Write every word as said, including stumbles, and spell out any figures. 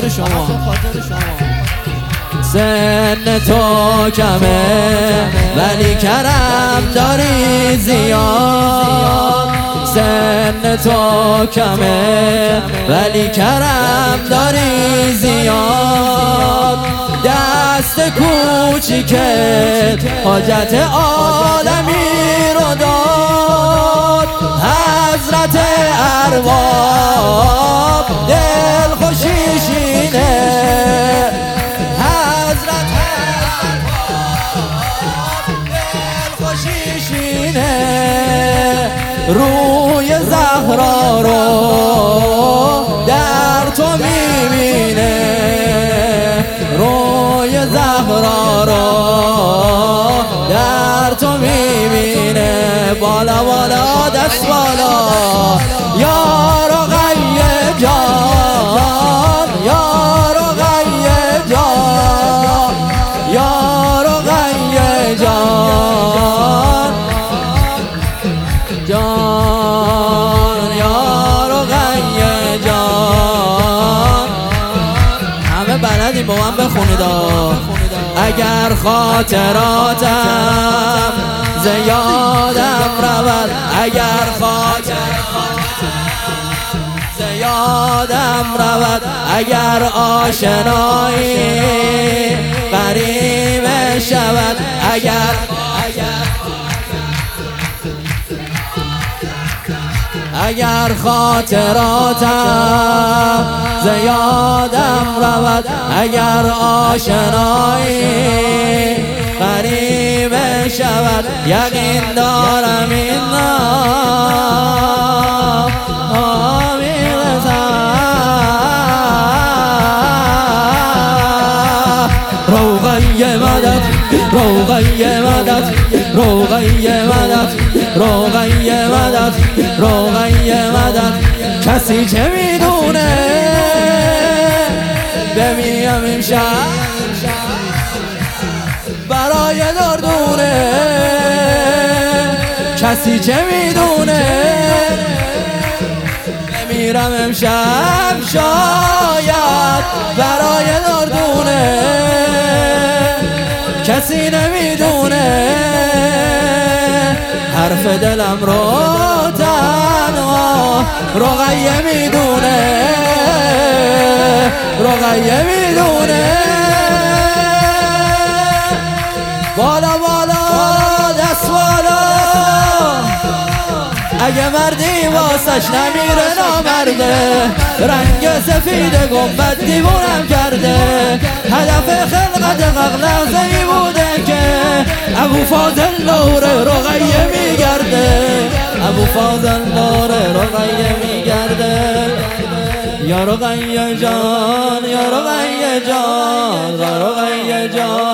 شما. سن تو کمه ولی کرم داری زیاد، سن تو کمه ولی کرم داری زیاد، دست کوچیکت حاجت عالمی رو داد، حضرت ارباب دل خوشیشینه، حضرت ارباب دل خوشیشینه، روی زهرا رو در تو میبینه، روی زهرا رو در تو میبینه، بالا بالا دست بالا یا رقیه جان، یا رقیه جان، یا رقیه جان جان، یا رقیه جان. همه بلدیم با من بخونید. اگر خاطراتم زیادم رود، اگر خاطراتم زیادم رود، اگر آشنایی غریب شود، اگر اگر خاطراتم زیادم رود، اگر آشنایی غریب شود، یقین دارم این نام روغی مدد، روغی مدد، روغی مدد، روغی مدد، روغی مدد. کسی چه میدونه بمیم امشب برای دردونه، کسی چه میدونه بمیرم امشب شاید برای دردونه، کسی نمیدونه حرف دلم رو تنها رقیه میدونه، رقیه میدونه. بالا بالا دست بالا، اگه مردی واسش نمیره نامرده، رنگ سفید گنبد دیوونم کرده، هدف خلقت حق لحظه ای بوده که ابو فاضل دور رقیه میگرده، ابو فاضل دور رقیه میگرده. یا رقیه جان، یا رقیه جان، یا رقیه جان.